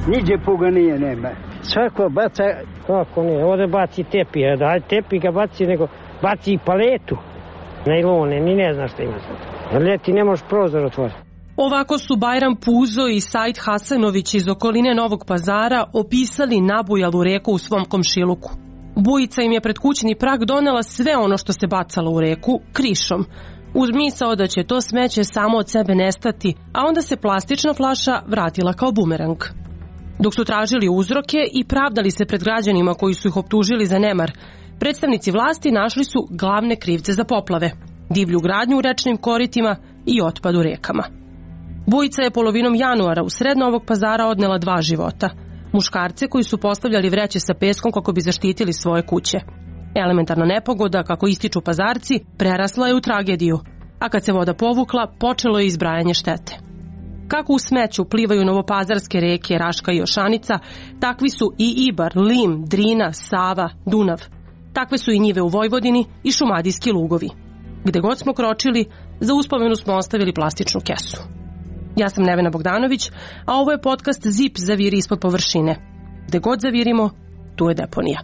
Niđe poganije nema. Svako baca... Kako ne, ovdje baci tepi, daj tepi ga baci, nego baci i paletu. Najlone, ni ne znaš šta ima sad. Ljeti ne možeš prozor otvoriti. Ovako su Bajram Puzo i Said Hasanović iz okoline Novog Pazara opisali nabujalu reku u svom komšiluku. Bujica im je pred kućni prag donela sve ono što se bacalo u reku krišom, uz misao da će to smeće samo od sebe nestati, a onda se plastična flaša vratila kao bumerang. Dok su tražili uzroke i pravdali se pred građanima koji su ih optužili za nemar, predstavnici vlasti našli su glavne krivce za poplave, divlju gradnju u rečnim koritima i otpad u rekama. Bujica je polovinom januara u sred Novog Pazara odnela 2 života. Muškarce koji su postavljali vreće sa peskom kako bi zaštitili svoje kuće. Elementarna nepogoda, kako ističu Pazarci, prerasla je u tragediju, a kad se voda povukla, počelo je izbrajanje štete. Kako u smeću plivaju novopazarske reke Raška i Ošanica, takvi su i Ibar, Lim, Drina, Sava, Dunav. Takve su i njive u Vojvodini i šumadijski lugovi. Gde god smo kročili, za uspomenu smo ostavili plastičnu kesu. Ja sam Nevena Bogdanović, a ovo je podcast ZIP zaviri ispod površine. Gde god zavirimo, tu je deponija.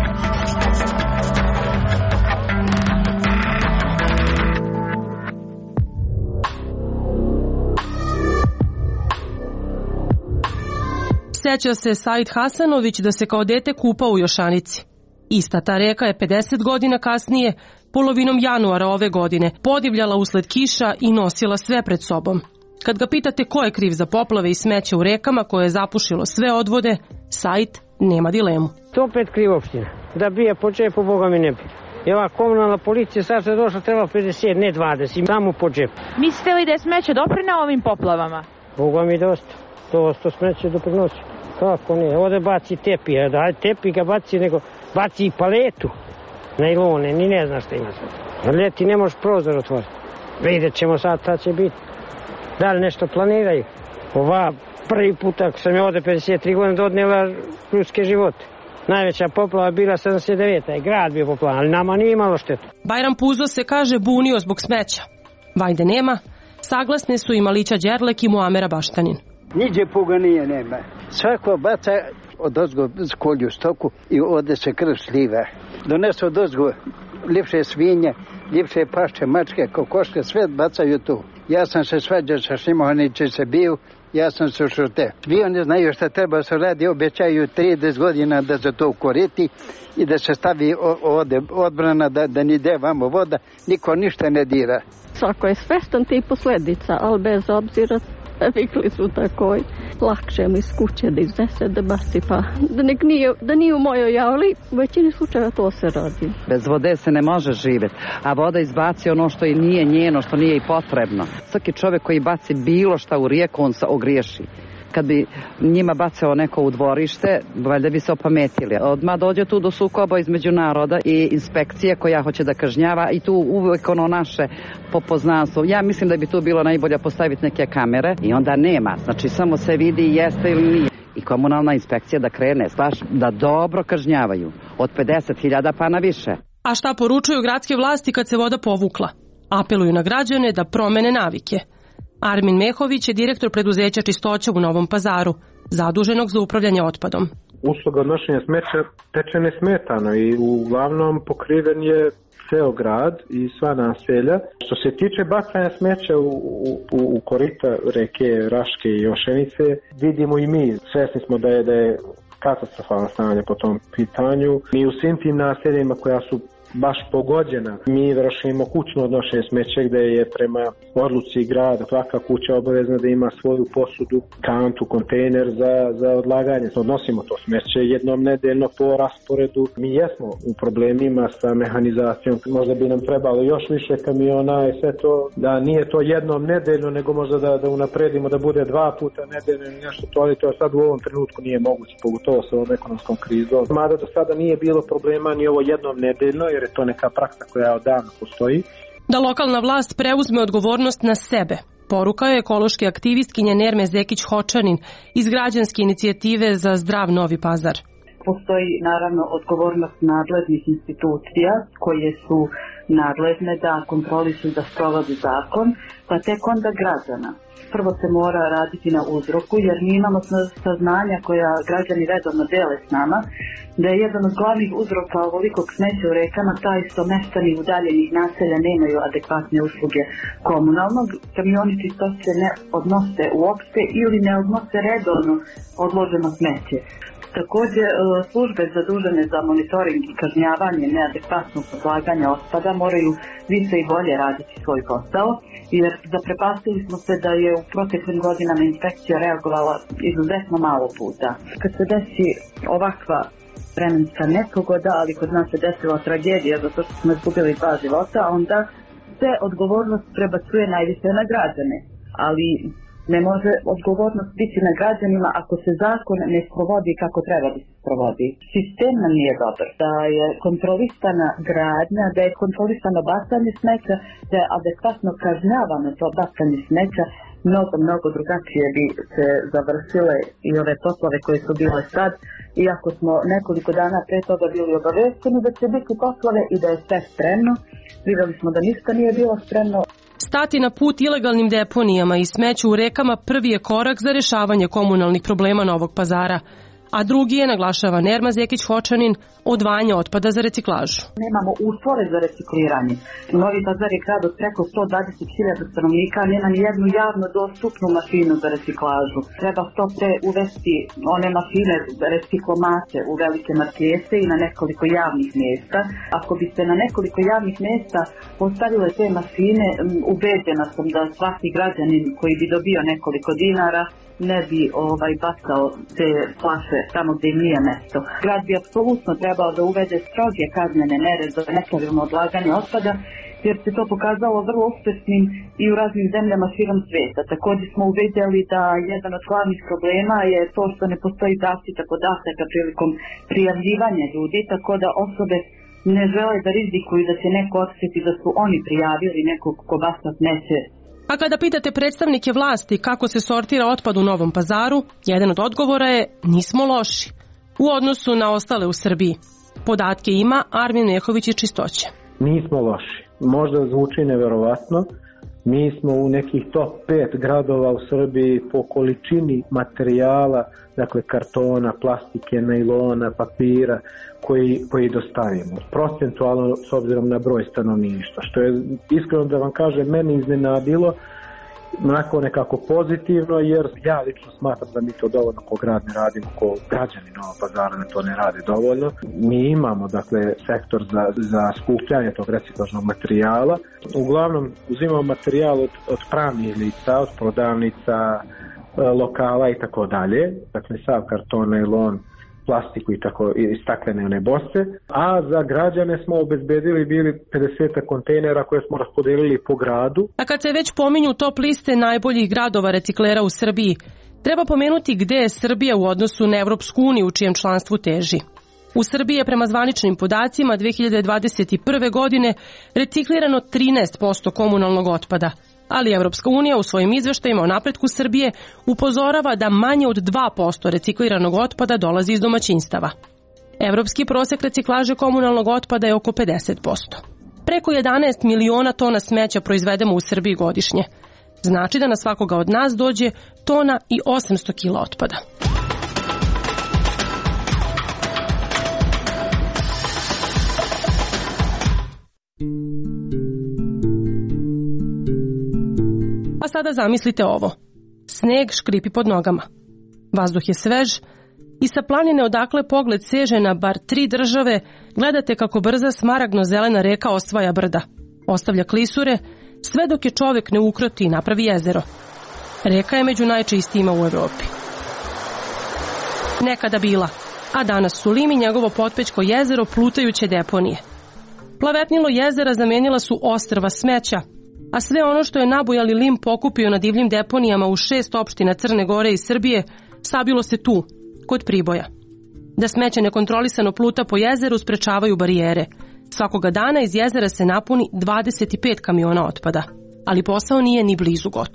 Sjeća se Said Hasanović da se kao dete kupao u Jošanici. Ista ta reka je 50 godina kasnije, polovinom januara ove godine, podivljala usled kiša i nosila sve pred sobom. Kad ga pitate ko je kriv za poplave i smeće u rekama koje je zapušilo sve odvode, Said nema dilemu. To opet kriv opština. Da bije po džepu, Boga mi ne bi. I ova komunalna policija sad se došla, treba 50, ne 20, samo po džepu. Mislite li da je smeće doprineo ovim poplavama? Boga mi dosta. To smeće doprinosi. Kako ne, ovdje baci tepi, daj tepi ga baci, nego baci i paletu. Najlone, ni ne znaš šta ima sad. Ljeti ne možeš prozor otvoriti. Vidjet ćemo sad šta će biti. Da li nešto planiraju? Ova prvi put ako sam je ovdje 53 godine odnela ljudske živote. Najveća poplava bila 79. Grad bio poplavan, ali nama nije imalo štetu. Bajram Puzo se kaže bunio zbog smeća. Vajde nema, saglasne su i Malića Đerlek i Muamera Baštanin. Niđe poganije nema. Svako baca odozgo kolju stoku i ode se krv sliva. Donesu odozgo ljepše svinje, ljepše pašče, mačke, kokoške, sve bacaju tu. Ja sam se svađao sa Šimohaniće se bio, ja sam se šute. Svi oni znaju šta treba se radi, obećaju 30 godina da se to koriti i da se stavi odbrana da ni ide vamo voda, niko ništa ne dira. Svako je svestan tih posledica, ali bez obzira vikli su takoj. Lakše mi iz kuće da iznese, da baci, pa da nije u mojoj javli, u većini slučajeva to se radi. Bez vode se ne može živjeti, a voda izbaci ono što i nije njeno, što nije i potrebno. Svaki čovjek koji baci bilo šta u rijeku, on se ogriješi. Kad bi njima bacao neko u dvorište, valjda bi se opametili. Odmah dođe tu do sukoba između naroda i inspekcije koja hoće da kažnjava i tu uvijek ono naše popoznanstvo. Ja mislim da bi tu bilo najbolje postaviti neke kamere i onda nema. Znači samo se vidi jeste ili nije. I komunalna inspekcija da krene, baš da dobro kažnjavaju. Od 50.000 pa na više. A šta poručuju gradske vlasti kad se voda povukla? Apeluju na građane da promene navike. Armin Mehović je direktor preduzeća Čistoća u Novom Pazaru, zaduženog za upravljanje otpadom. Usluga odnošenja smeća teče nesmetano i uglavnom pokriven je ceo grad i sva naselja. Što se tiče bacanja smeća u korita reke Raške i Ošenice, vidimo i mi, svesni smo da je katastrofalno stanje po tom pitanju. Mi u svim tim naseljima koja su baš pogođena. Mi vršimo kućno odnošenje smeća gde je prema odluci grada svaka kuća obavezna da ima svoju posudu, kantu, kontejner za odlaganje. Odnosimo to smeće jednom nedeljno po rasporedu. Mi jesmo u problemima sa mehanizacijom. Možda bi nam trebalo još više kamiona i sve to, da nije to jednom nedeljno, nego možda da unapredimo da bude 2 puta nedeljno ili nešto to, ali to sad u ovom trenutku nije moguće, pogotovo sa ovom ekonomskom krizom. Mada do sada nije bilo problema ni ovo jednom nedeljno, jer je to neka praksa koja odavno postoji. Da lokalna vlast preuzme odgovornost na sebe, poruka je ekološke aktivistkinje Nerme Zekić-Hočanin iz građanske inicijative za zdrav Novi Pazar. postoji naravno odgovornost nadležnih institucija koje su nadležne da kontrolišu da sprovode zakon, pa tek onda građana. Prvo se mora raditi na uzroku, jer mi imamo saznanja koja građani redovno dele s nama, da je jedan od glavnih uzroka ovolikog smeća u rekama taj što meštani udaljenih naselja nemaju adekvatne usluge komunalnog, kamioni čistoće ne odnose uopšte ili ne odnose redovno odloženo smeće. Također, službe zadužene za monitoring i kažnjavanje neadekvatnog odlaganja otpada moraju više i bolje raditi svoj posao, jer zaprepastili smo se da je u proteklim godinama inspekcija reagovala izuzetno malo puta. Kad se desi ovakva vremenska nepogoda, ali kod nas se desila tragedija zato što smo izgubili 2 života, onda se odgovornost prebacuje najviše na građane, ali ne može odgovornost biti na građanima ako se zakon ne sprovodi kako treba da se sprovodi. Sistem nam nije dobar, da je kontrolisana gradnja, da je kontrolisano bacanje smeća, da je adekvatno kažnjavano to bacanje smeća, mnogo drugačije bi se završile i ove poplave koje su bile sad, iako smo nekoliko dana pre toga bili obavešteni da će biti poplave i da je sve spremno. Videli smo da ništa nije bilo spremno. Stati na put ilegalnim deponijama i smeću u rekama prvi je korak za rešavanje komunalnih problema Novog Pazara, a drugi je, naglašava Nerma Zekić-Hočanin, odvajanje otpada za reciklažu. Nemamo uslove za recikliranje. Novi Pazar je grad od preko 120.000 stanovnika, nema ni jednu javno dostupnu mašinu za reciklažu. Treba što pre uvesti one mašine, reciklomate u velike markete i na nekoliko javnih mjesta. Ako bi se na nekoliko javnih mjesta postavile te mašine, ubeđena sam da svaki građanin koji bi dobio nekoliko dinara ne bi bacao te flaše tamo gdje im nije mesto. Grad bi apsolutno trebao da uvede stroge kaznene mere za nepravilno odlaganje otpada, jer se to pokazalo vrlo uspešnim i u raznim zemljama širom svijeta. Također smo uvidjeli da jedan od glavnih problema je to što ne postoji zaštita podataka prilikom prijavljivanja ljudi, tako da osobe ne žele da rizikuju da će neko otkriti da su oni prijavili nekog ko baca smeće. A kada pitate predstavnike vlasti kako se sortira otpad u Novom Pazaru, jedan od odgovora je nismo loši u odnosu na ostale u Srbiji. Podatke ima Armin Nehović iz Čistoće. Nismo loši. Možda zvuči neverovatno. Mi smo u nekih top 5 gradova u Srbiji po količini materijala, dakle kartona, plastike, najlona, papira koji dostavimo. Procentualno s obzirom na broj stanovništva, što je iskreno da vam kažem meni iznenadilo, onako nekako pozitivno, jer ja lično smatram da mi to dovoljno ko grad ne radimo, ko građani Novog Pazara da to ne rade dovoljno. Mi imamo dakle sektor za skupljanje tog reciklažnog materijala. Uglavnom uzimamo materijal od pravnih lica, od prodavnica, lokala i tako dalje. Dakle sav karton, najlon, plastiku i staklene one boce, a za građane smo obezbedili bili 50 kontejnera koje smo raspodelili po gradu. A kad se već pominju top liste najboljih gradova reciklera u Srbiji, treba pomenuti gde je Srbija u odnosu na Evropsku uniju u čijem članstvu teži. U Srbiji je prema zvaničnim podacima 2021. godine reciklirano 13% komunalnog otpada, ali Evropska unija u svojim izveštajima o napretku Srbije upozorava da manje od 2% recikliranog otpada dolazi iz domaćinstava. Evropski prosek reciklaže komunalnog otpada je oko 50%. Preko 11 miliona tona smeća proizvedemo u Srbiji godišnje. Znači da na svakoga od nas dođe tona i 800 kila otpada. A sada zamislite ovo. Sneg škripi pod nogama. Vazduh je svež i sa planine odakle pogled seže na bar 3 države gledate kako brza smaragno-zelena reka osvaja brda. Ostavlja klisure sve dok je čovek ne ukroti i napravi jezero. Reka je među najčistijima u Evropi. Nekada bila, a danas su Lim i njegovo potpećko jezero plutajuće deponije. Plavetnilo jezera zamenila su ostrva smeća, a sve ono što je nabujali Lim pokupio na divljim deponijama u 6 opština Crne Gore i Srbije sabilo se tu, kod Priboja. Da smeće nekontrolisano pluta po jezeru sprečavaju barijere. Svakoga dana iz jezera se napuni 25 kamiona otpada, ali posao nije ni blizu gotov.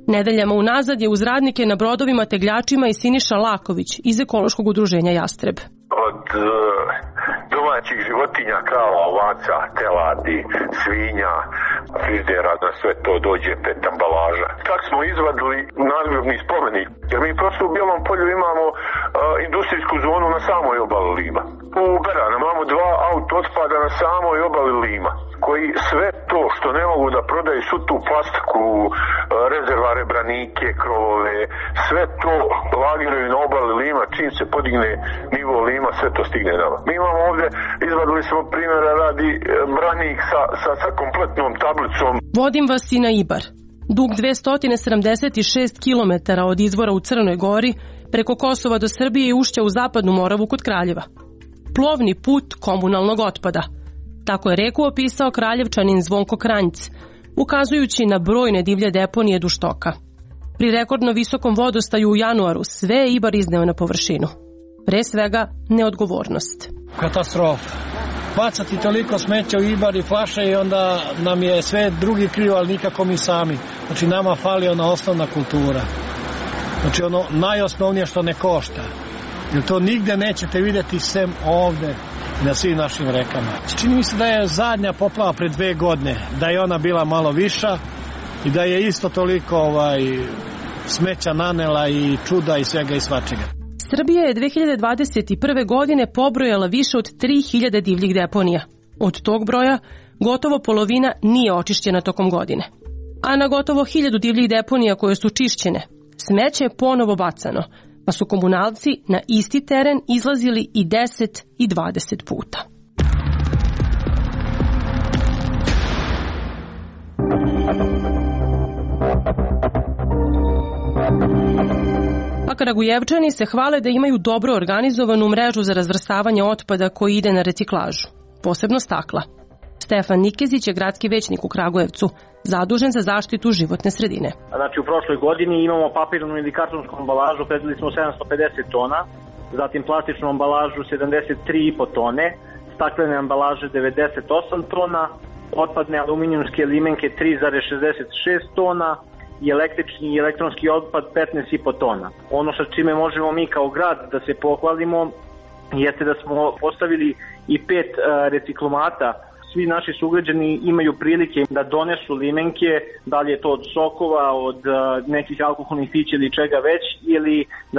Nedeljama unazad je uz radnike na brodovima tegljačima i Siniša Laković iz ekološkog udruženja Jastreb. Od domaćih životinja, krava, ovaca, teladi, svinja, frižidera, na sve to dođe 5 ambalaža. Tako smo izvadili nadgrobni spomenik, jer mi prosto u Bijelom Polju imamo industrijsku zonu na samoj obali Lima. U Beranu imamo 2 auto otpada na samoj obali Lima, koji sve to što ne mogu da prodaju, svu tu plastiku, rezervare, branike, krovove, sve to lagiraju na obali Lima, čim se podigne nivo Lima, sve to stigne nama. Mi imamo ovdje, izvadili smo primjera radi branik sa kompletnom tablicom. Vodim vas i na Ibar. Dug 276 km od izvora u Crnoj Gori, preko Kosova do Srbije i ušća u Zapadnu Moravu kod Kraljeva. Plovni put komunalnog otpada. Tako je reku opisao Kraljevčanin Zvonko Kranjc, ukazujući na brojne divlje deponije duž toka. Pri rekordno visokom vodostaju u januaru sve je Ibar izneo na površinu. Pre svega, neodgovornost. Katastrofa. Bacati toliko smeća u Ibar i flaše i onda nam je sve drugi kriv, ali nikako mi sami. Znači nama fali ona osnovna kultura. Znači ono najosnovnije što ne košta. Jer to nigde nećete vidjeti sem ovde na svim našim rekama. Čini mi se da je zadnja poplava pre 2 godine, da je ona bila malo viša i da je isto toliko smeća nanela i čuda i svega i svačega. Srbija je 2021. godine pobrojala više od 3000 divljih deponija. Od tog broja gotovo polovina nije očišćena tokom godine. A na gotovo 1000 divljih deponija koje su čišćene, smeće je ponovo bacano, pa su komunalci na isti teren izlazili i 10 i 20 puta. A Kragujevčani se hvale da imaju dobro organizovanu mrežu za razvrstavanje otpada koji ide na reciklažu, posebno stakla. Stefan Nikezić je gradski većnik u Kragujevcu, zadužen za zaštitu životne sredine. Znači u prošloj godini imamo papirnu ili kartonsku ambalažu, predvideli smo 750 tona, zatim plastičnu ambalažu 73,5 tone, staklene ambalaže 98 tona, otpadne aluminijumske limenke 3,66 tona, i električni i elektronski otpad 15,5 tona. Ono sa čime možemo mi kao grad da se pohvalimo jeste da smo postavili i 5 reciklomata. Svi naši sugrađani imaju prilike da donesu limenke, da li je to od sokova, od nekih alkoholnih pića ili čega već, ili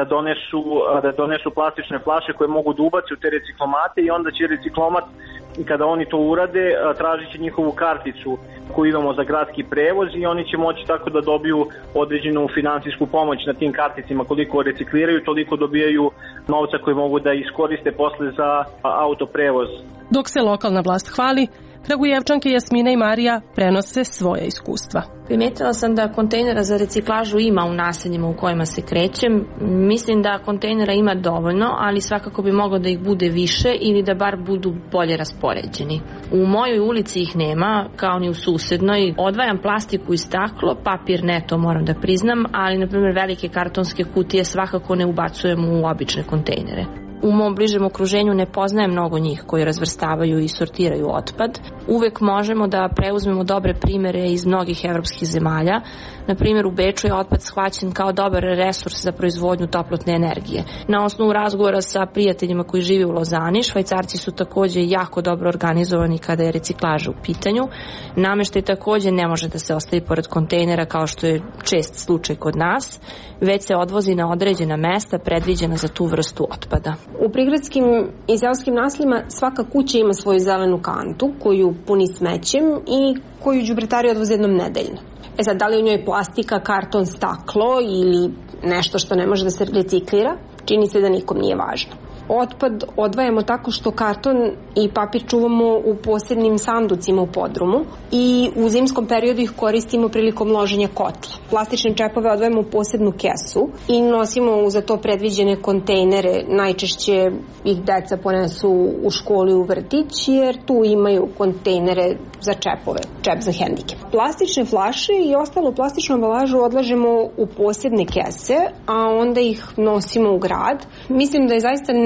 da donesu plastične flaše koje mogu da ubace u te reciklomate i onda će reciklomat, kada oni to urade, tražit će njihovu karticu koju imamo za gradski prevoz i oni će moći tako da dobiju određenu finansijsku pomoć na tim karticima. Koliko recikliraju, toliko dobijaju novca koji mogu da iskoriste posle za autoprevoz. Dok se lokalna vlast hvali, Kragujevčanke Jasmina i Marija prenose svoje iskustva. Primetila sam da kontejnera za reciklažu ima u naseljima u kojima se krećem. Mislim da kontejnera ima dovoljno, ali svakako bi moglo da ih bude više ili da bar budu bolje raspoređeni. U mojoj ulici ih nema, kao ni u susednoj. Odvajam plastiku i staklo, papir ne, to moram da priznam, ali na primjer velike kartonske kutije svakako ne ubacujem u obične kontejnere. U mom bližem okruženju ne poznajem mnogo njih koji razvrstavaju i sortiraju otpad. Uvek možemo da preuzmemo dobre primere iz mnogih evropskih zemalja. Na primjer, u Beču je otpad shvaćen kao dobar resurs za proizvodnju toplotne energije. Na osnovu razgovora sa prijateljima koji žive u Lozani, Švajcarci su takođe jako dobro organizovani kada je reciklaža u pitanju. Nameštaj takođe ne može da se ostavi pored kontejnera kao što je čest slučaj kod nas, već se odvozi na određena mesta predviđena za tu vrstu otpada. U prigradskim i seoskim naseljima svaka kuća ima svoju zelenu kantu koju puni smećem i koju đubretari odvoze jednom nedeljno. Sad, da li u njoj plastika, karton, staklo ili nešto što ne može da se reciklira, čini se da nikom nije važno. Otpad odvajamo tako što karton i papir čuvamo u posebnim sanducima u podrumu i u zimskom periodu ih koristimo prilikom loženja kotla. Plastične čepove odvajamo u posebnu kesu i nosimo za to predviđene kontejnere. Najčešće ih deca ponesu u školu i u vrtić jer tu imaju kontejnere za čepove, čep za hendikep. Plastične flaše i ostalu plastičnu ambalažu odlažemo u posebne kese, a onda ih nosimo u grad. Mislim da je zaista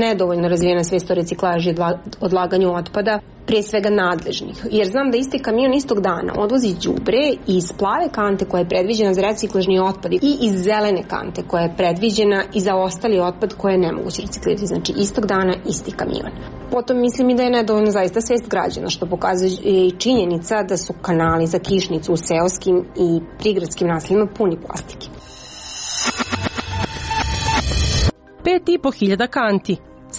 nedovoljno razvijena svijest o reciklaži i odlaganju otpada, prije svega nadležnih. Jer znam da isti kamion istog dana odvozi đubre iz plave kante koja je predviđena za reciklažni otpad i iz zelene kante koja je predviđena i za ostali otpad koje je nemoguće reciklirati. Znači istog dana isti kamion. Potom mislim i da je nedovoljno zaista svijest građana, što pokazuje i činjenica da su kanali za kišnicu u seoskim i prigradskim naseljima puni plastike. 5.500 kanti,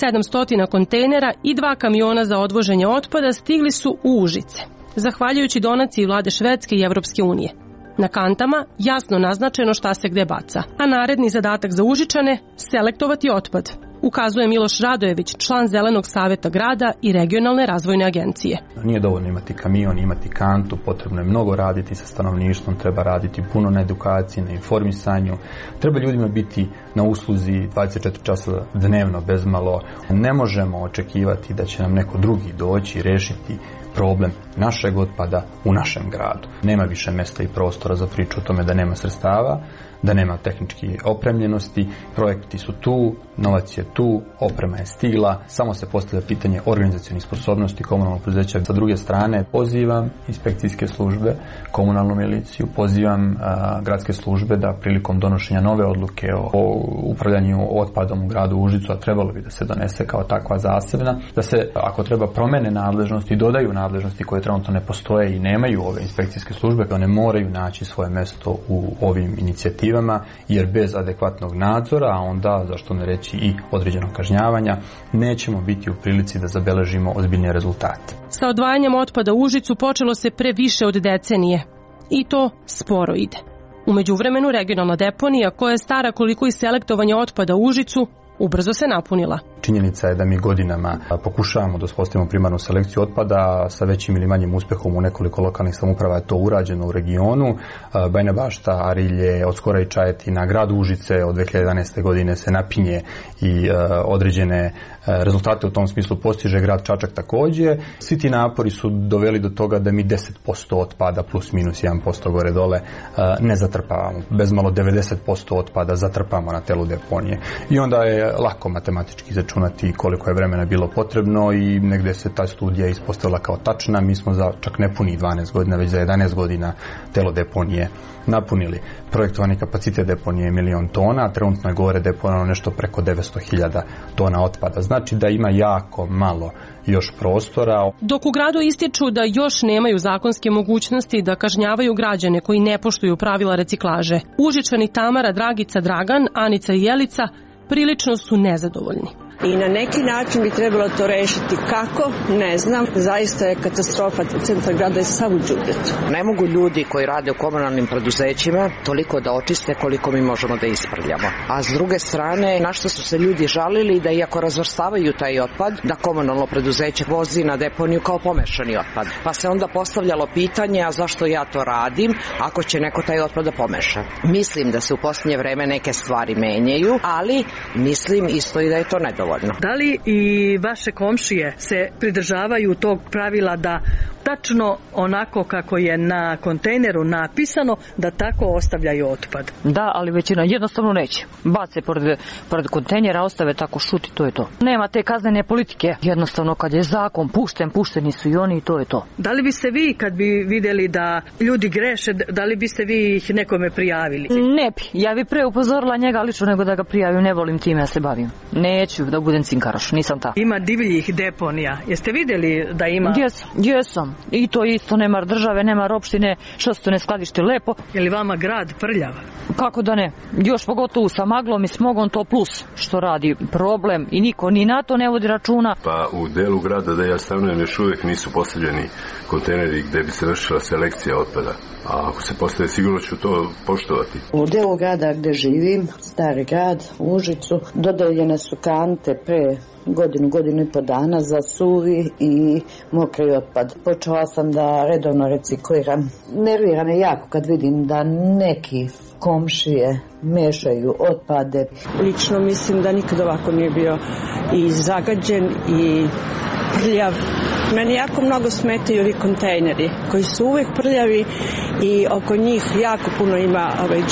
700 kontejnera i 2 kamiona za odvoženje otpada stigli su u Užice, zahvaljujući donaciji vlade Švedske i Evropske unije. Na kantama jasno naznačeno šta se gde baca, a naredni zadatak za Užičane – selektovati otpad, ukazuje Miloš Radojević, član Zelenog saveta grada i regionalne razvojne agencije. Nije dovoljno imati kamion, imati kantu, potrebno je mnogo raditi sa stanovništvom, treba raditi puno na edukaciji, na informisanju, treba ljudima biti na usluzi 24 časa dnevno bezmalo. Ne možemo očekivati da će nam neko drugi doći i rešiti problem našeg otpada u našem gradu. Nema više mjesta i prostora za priču o tome da nema sredstava, da nema tehničke opremljenosti, projekti su tu, novac je tu, oprema je stigla, samo se postavlja pitanje organizacionih sposobnosti komunalnog preduzeća. Sa druge strane, pozivam inspekcijske službe, komunalnu miliciju, pozivam gradske službe da prilikom donošenja nove odluke o upravljanju otpadom u gradu Užicu, a trebalo bi da se donese kao takva zasebna, da se, ako treba, promene nadležnosti, dodaju nadležnosti koje trenutno ne postoje i nemaju ove inspekcijske službe, one moraju naći svoje mesto u ovim inicijativama, jer bez adekvatnog nadzora, a onda, zašto ne reći i određenog kažnjavanja, nećemo biti u prilici da zabeležimo ozbiljne rezultate. Sa odvajanjem otpada u Užicu počelo se pre više od decenije i to sporo ide. U međuvremenu regionalna deponija, koja je stara koliko i selektovanje otpada u Užicu, ubrzo se napunila. Činjenica je da mi godinama pokušavamo da uspostavimo primarnu selekciju otpada, sa većim ili manjim uspjehom u nekoliko lokalnih samouprava je to urađeno u regionu. Bajina Bašta, Arilje, od skora i Čajetina, grad Užice od 2011. godine se napinje i određene rezultate u tom smislu postiže, grad Čačak također. Svi ti napori su doveli do toga da mi 10% otpada plus minus 1% gore dole ne zatrpavamo. Bezmalo 90% otpada zatrpamo na telu deponije. I onda je lako matematički izračunati koliko je vremena bilo potrebno i negdje se ta studija ispostavila kao tačna. Mi smo za čak nepunih 12 godina, već za 11 godina telo deponije napunili. Projektovani kapacitet deponije je 1.000.000 tona, a trenutno je gore deponirano nešto preko 900.000 tona otpada. Znači da ima jako malo još prostora. Dok u gradu ističu da još nemaju zakonske mogućnosti da kažnjavaju građane koji ne poštuju pravila reciklaže, Užičani Tamara, Dragica, Dragan, Anica i Jelica prilično su nezadovoljni. I na neki način bi trebalo to rešiti. Kako? Ne znam. Zaista je katastrofa. Centar grada je sav u đubretu. Ne mogu ljudi koji rade u komunalnim preduzećima toliko da očiste koliko mi možemo da isprljamo. A s druge strane, na što su se ljudi žalili da iako razvrstavaju taj otpad, da komunalno preduzeće vozi na deponiju kao pomešani otpad. Pa se onda postavljalo pitanje, a zašto ja to radim ako će neko taj otpad da pomeša? Mislim da se u posljednje vreme neke stvari menjaju, ali mislim isto i da je to nedovoljno. Da li i vaše komšije se pridržavaju tog pravila da tačno onako kako je na kontejneru napisano, da tako ostavljaju otpad? Da, ali većina jednostavno neće. Bace pored kontejnera, ostave tako, šuti, to je to. Nema te kaznene politike. Jednostavno kad je zakon pušteni su i oni i to je to. Da li biste vi, kad bi vidjeli da ljudi greše, da li biste vi ih nekome prijavili? Ne bi. Ja bi pre upozorila njega lično nego da ga prijavim. Ne volim time, ja se bavim. Neću da budem cinkaroš, nisam ta. Ima divljih deponija. Jeste vidjeli da ima? Jesam. I to isto, nema države, nema opštine, što se to ne skladišti lepo. Je li vama grad prljav? Kako da ne? Još pogotovo sa maglom i smogom, to plus što radi problem i niko ni na to ne vodi računa. Pa u delu grada da ja stanujem još uvijek nisu postavljeni kontejneri gdje bi se vršila selekcija otpada. A ako se postave, sigurno ću to poštovati. U delu grada gdje živim, stari grad, u Užicu, dodeljene su kante pre godinu i po dana za suvi i mokri otpad. Počela sam da redovno recikliram. Nervira me jako kad vidim da neki komšije mešaju otpade. Lično mislim da nikad ovako nije bio i zagađen i prljav. Meni jako mnogo smetaju ovi kontejneri koji su uvijek prljavi i oko njih jako puno ima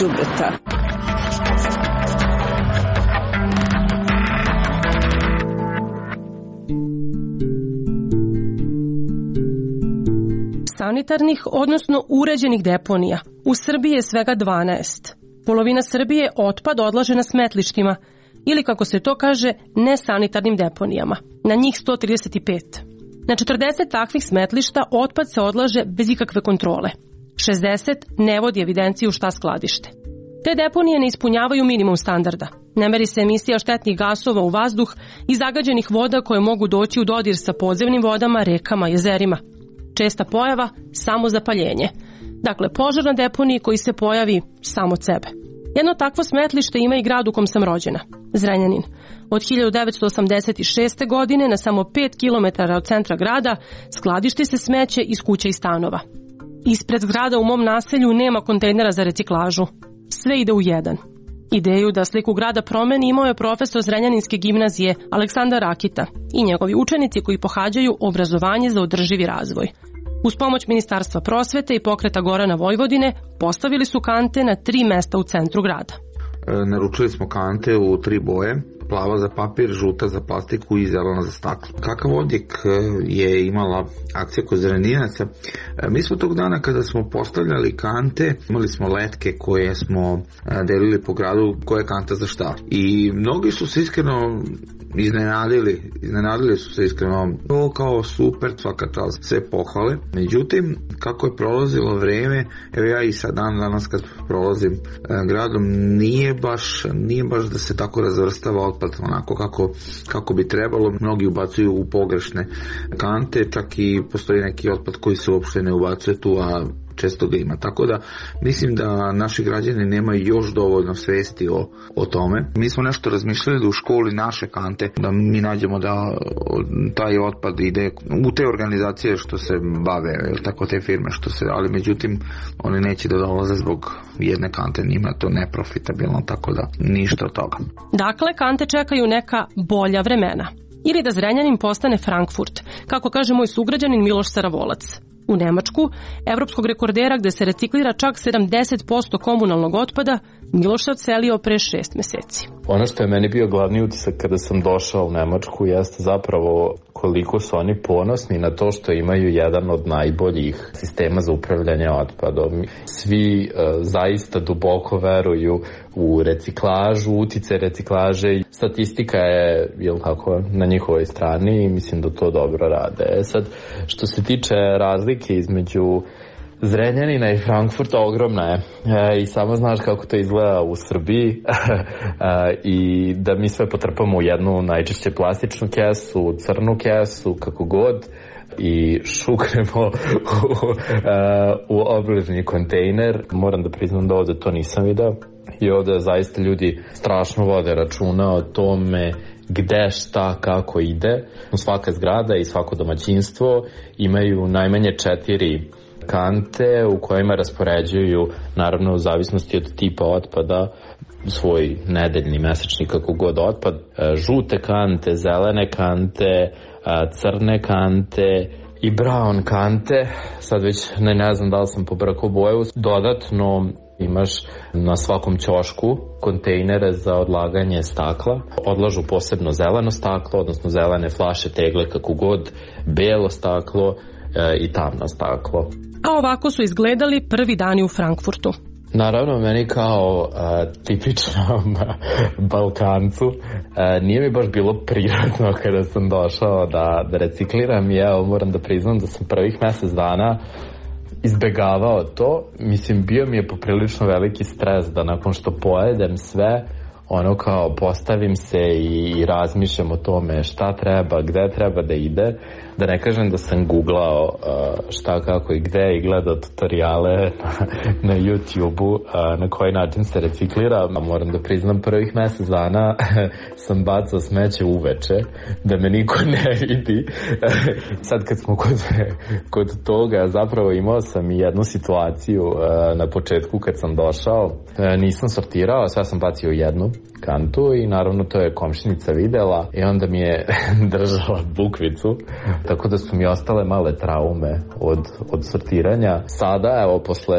đubreta. sanitarnih, odnosno uređenih deponija. U Srbiji je svega 12. Polovina Srbije otpad odlaže na smetlištima, ili kako se to kaže, nesanitarnim deponijama. Na njih 135. Na 40 takvih smetlišta otpad se odlaže bez ikakve kontrole. 60 ne vodi evidenciju šta skladište. Te deponije ne ispunjavaju minimum standarda. Ne meri se emisija štetnih gasova u vazduh i zagađenih voda koje mogu doći u dodir sa podzemnim vodama, rekama, jezerima. Česta pojava – samozapaljenje. Dakle, požar na deponiji koji se pojavi sam od sebe. Jedno takvo smetlište ima i grad u kom sam rođena, Zrenjanin. Od 1986. godine na samo 5 km od centra grada skladišti se smeće iz kuća i stanova. Ispred zgrada u mom naselju nema kontejnera za reciklažu. Sve ide u jedan. Ideju da sliku grada promeni imao je profesor Zrenjaninske gimnazije Aleksandar Rakita i njegovi učenici koji pohađaju obrazovanje za održivi razvoj. Uz pomoć Ministarstva prosvete i Pokreta Gorana Vojvodine postavili su kante na 3 mesta u centru grada. Naručili smo kante u 3 boje, plava za papir, žuta za plastiku i zelena za staklo. Kakav odjek je imala akcija kod Zrenjanaca? Mi smo tog dana kada smo postavljali kante, imali smo letke koje smo delili po gradu, koja je kanta za šta. I mnogi su se iskreno iznenadili su se iskreno. To kao super, svaka čast, sve pohvale. Međutim, kako je prolazilo vreme, evo ja i sad danas kad prolazim gradom, nije baš da se tako razvrstava otpad onako kako bi trebalo. Mnogi ubacuju u pogrešne kante, čak i postoji neki otpad koji se uopšte ne ubacuje tu, a često ga ima. Tako da mislim da naši građani nemaju još dovoljno svesti o tome. Mi smo nešto razmišljali da u školi naše kante, da mi nađemo da taj otpad ide u te organizacije što se bave, tako te firme što se, ali međutim oni neće da dolaze zbog jedne kante, njima to neprofitabilno, tako da ništa od toga. Dakle, kante čekaju neka bolja vremena. Ili da Zrenjanin postane Frankfurt, kako kaže moj sugrađanin Miloš Saravolac. U Nemačku, evropskog rekordera gde se reciklira čak 70% komunalnog otpada, Miloš se odselio pre 6 meseci. Ono što je meni bio glavni utisak kada sam došao u Nemačku jeste zapravo koliko su oni ponosni na to što imaju jedan od najboljih sistema za upravljanje otpadom. Svi zaista duboko veruju u reciklažu, uticaj reciklaže. Statistika je, tako, na njihovoj strani i mislim da to dobro rade. Sad, što se tiče razlike između Zrenjanina i Frankfurta, ogromna je. I samo znaš kako to izgleda u Srbiji i da mi sve potrpamo u jednu najčešće plastičnu kesu, crnu kesu, kako god, i šuknemo u obližnji kontejner. Moram da priznam da ovde to nisam video i ovde zaista ljudi strašno vode računa o tome gde, šta, kako ide. Svaka zgrada i svako domaćinstvo imaju najmanje 4 kante u kojima raspoređuju, naravno u zavisnosti od tipa otpada, svoj nedeljni, mesečni, kako god otpad. Žute kante, zelene kante, crne kante i brown kante. Sad već ne znam da li sam pobrkao boju. Dodatno imaš na svakom ćošku kontejnere za odlaganje stakla. Odlažu posebno zeleno staklo, odnosno zelene flaše, tegle, kako god, belo staklo i tamno staklo. A ovako su izgledali prvi dani u Frankfurtu. Naravno, meni kao tipičnom Balkancu nije mi baš bilo prirodno kada sam došao da recikliram i evo moram da priznam da sam prvih mesec dana izbegavao to. Mislim, bio mi je poprilično veliki stres da nakon što pojedem sve, ono kao postavim se i razmišljam o tome šta treba, gde treba da ide. Da ne kažem da sam googlao šta, kako i gde i gledao tutoriale na YouTube-u na koji način se reciklira. Moram da priznam, prvih mesec dana sam bacao smeće uveče da me niko ne vidi. Sad kad smo kod toga, zapravo imao sam i jednu situaciju na početku kad sam došao. Nisam sortirao, sve sam bacio u jednu kantu i naravno to je komšinica videla i onda mi je držala bukvicu, tako da su mi ostale male traume od sortiranja. Sada, evo, posle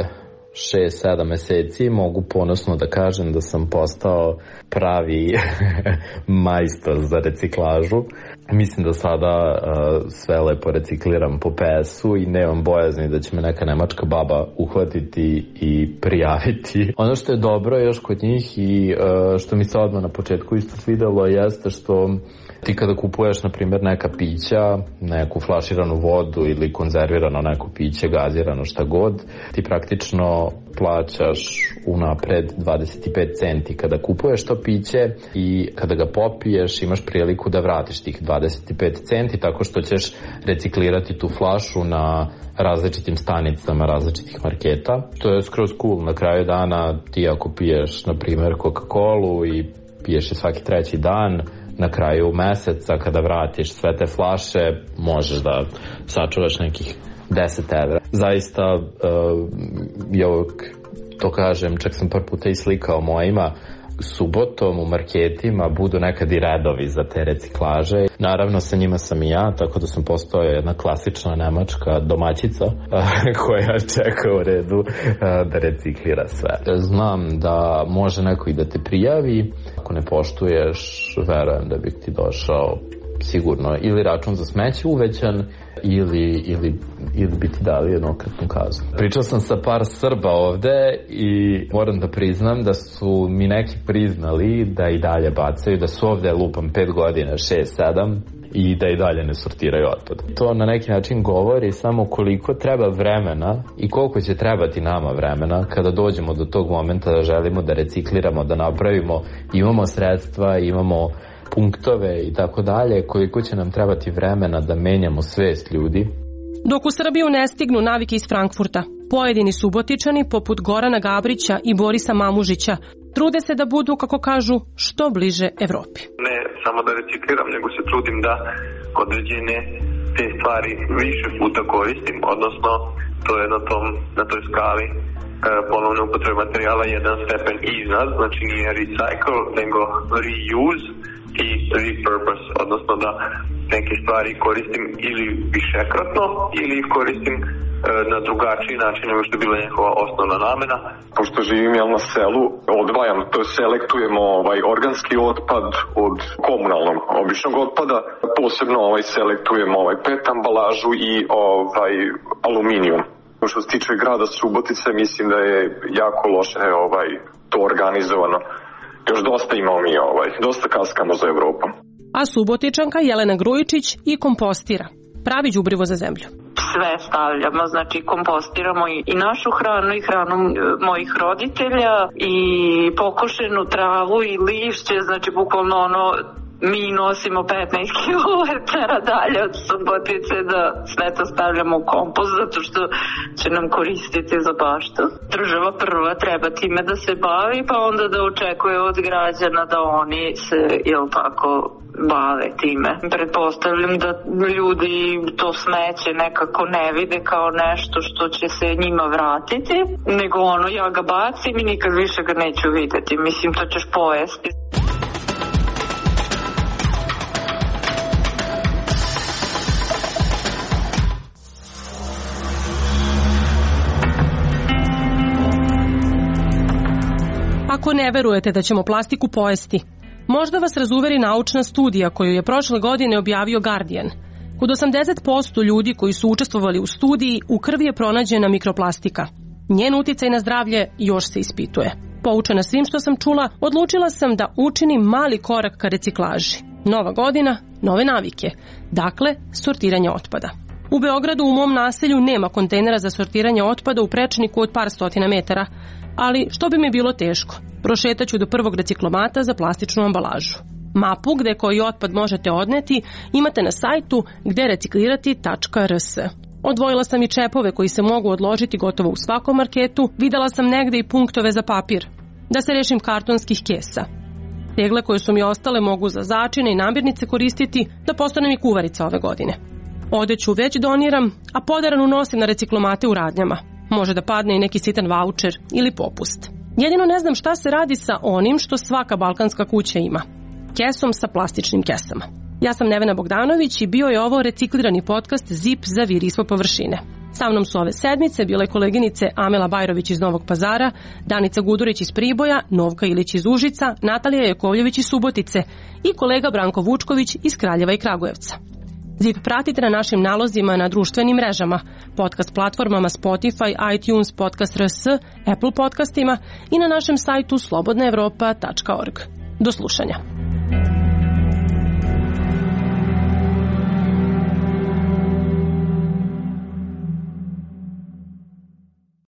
6-7 meseci mogu ponosno da kažem da sam postao pravi majstor za reciklažu. Mislim da sada sve lepo recikliram po PS-u i nemam bojazni da će me neka nemačka baba uhvatiti i prijaviti. Ono što je dobro još kod njih i što mi se odmah na početku isto svidelo jeste što ti kada kupuješ, na primjer, neka pića, neku flaširanu vodu ili konzervirano neko piće, gazirano, šta god, ti praktično plaćaš unapred 25 centi kada kupuješ to piće i kada ga popiješ imaš priliku da vratiš tih 25 centi tako što ćeš reciklirati tu flašu na različitim stanicama različitih marketa. To je skroz cool. Na kraju dana ti ako piješ, na primjer, Coca-Colu i piješ je svaki treći dan, na kraju meseca kada vratiš sve te flaše možeš da sačuvaš nekih 10 evra. Zaista ja to kažem, čak sam par puta i slikao mojima, subotom u marketima budu nekad i redovi za te reciklaže. Naravno sa njima sam i ja, tako da sam postao jedna klasična nemačka domaćica koja čeka u redu da reciklira sve. Znam da može neko i da te prijavi, ako ne poštuješ, verujem da bih ti došao sigurno ili račun za smeće uvećan ili bi ti dali jednokratnu kaznu. Pričao sam sa par Srba ovde i moram da priznam da su mi neki priznali da i dalje bacaju, da su ovde lupam 5 godina, 6-7 i da i dalje ne sortiraju otpad. To na neki način govori samo koliko treba vremena i koliko će trebati nama vremena kada dođemo do tog momenta da želimo da recikliramo, da napravimo, imamo sredstva, imamo punktove i tako dalje, koliko će nam trebati vremena da menjamo svest ljudi. Dok u Srbiju ne stignu navike iz Frankfurta, pojedini Subotičani, poput Gorana Gabrića i Borisa Mamužića, trude se da budu, kako kažu, što bliže Evropi. Ne samo da recikliram, nego se trudim da određene te stvari više puta koristim, odnosno to je na toj skali ponovne upotrebe materijala jedan stepen iznad, znači nije recycle, nego reuse i repurpose, odnosno da neke stvari koristim ili višekratno ili ih koristim na drugačiji način nego što je bila njihova osnovna namena. Pošto živim na selu, odvajam, to selektujemo organski otpad od komunalnog običnog otpada, posebno selektujemo PET ambalažu i aluminijum. Što se tiče grada Subotice, mislim da je jako loše to organizovano. Još dosta imamo mi, dosta kaskamo za Evropom. A Subotičanka Jelena Grujičić i kompostira. Pravi đubrivo za zemlju. Sve stavljamo, znači kompostiramo i našu hranu i hranu mojih roditelja i pokošenu travu i lišće, znači bukvalno mi nosimo 15 km dalje od Subotice da sve to stavljamo u kompost zato što će nam koristiti za baštu. Država prva treba time da se bavi pa onda da očekuje od građana da oni se, bave time. Pretpostavljam da ljudi to smeće nekako ne vide kao nešto što će se njima vratiti, nego ja ga bacim i nikad više ga neću videti. Mislim, to ćeš pojesti. Ako ne verujete da ćemo plastiku pojesti, možda vas razuveri naučna studija koju je prošle godine objavio Guardian. Kod 80% ljudi koji su učestvovali u studiji u krvi je pronađena mikroplastika. Njen uticaj na zdravlje još se ispituje. Poučena svim što sam čula, odlučila sam da učinim mali korak ka reciklaži. Nova godina, nove navike. Dakle, sortiranje otpada. U Beogradu u mom naselju nema kontejnera za sortiranje otpada u prečniku od par stotina metara, ali što bi mi bilo teško, prošetaću do prvog reciklomata za plastičnu ambalažu. Mapu gde koji otpad možete odneti imate na sajtu gdereciklirati.rs. Odvojila sam i čepove koji se mogu odložiti gotovo u svakom marketu, videla sam negde i punktove za papir, da se rešim kartonskih kesa. Tegle koje su mi ostale mogu za začine i namirnice koristiti da postanem i kuvarica ove godine. Odeću već doniram, a podaranu nosim na reciklomate u radnjama. Može da padne i neki sitan vaučer ili popust. Jedino ne znam šta se radi sa onim što svaka balkanska kuća ima. Kesom sa plastičnim kesama. Ja sam Nevena Bogdanović i bio je ovo reciklirani podcast ZIP za vir ispod površine. Sa mnom su ove sedmice bile koleginice Amela Bajrović iz Novog Pazara, Danica Gudurić iz Priboja, Novka Ilić iz Užica, Natalija Jakovljević iz Subotice i kolega Branko Vučković iz Kraljeva i Kragujevca. ZIP pratite na našim nalozima na društvenim mrežama, podcast platformama Spotify, iTunes, Podcast RS, Apple podcastima i na našem sajtu slobodnaevropa.org. Do slušanja.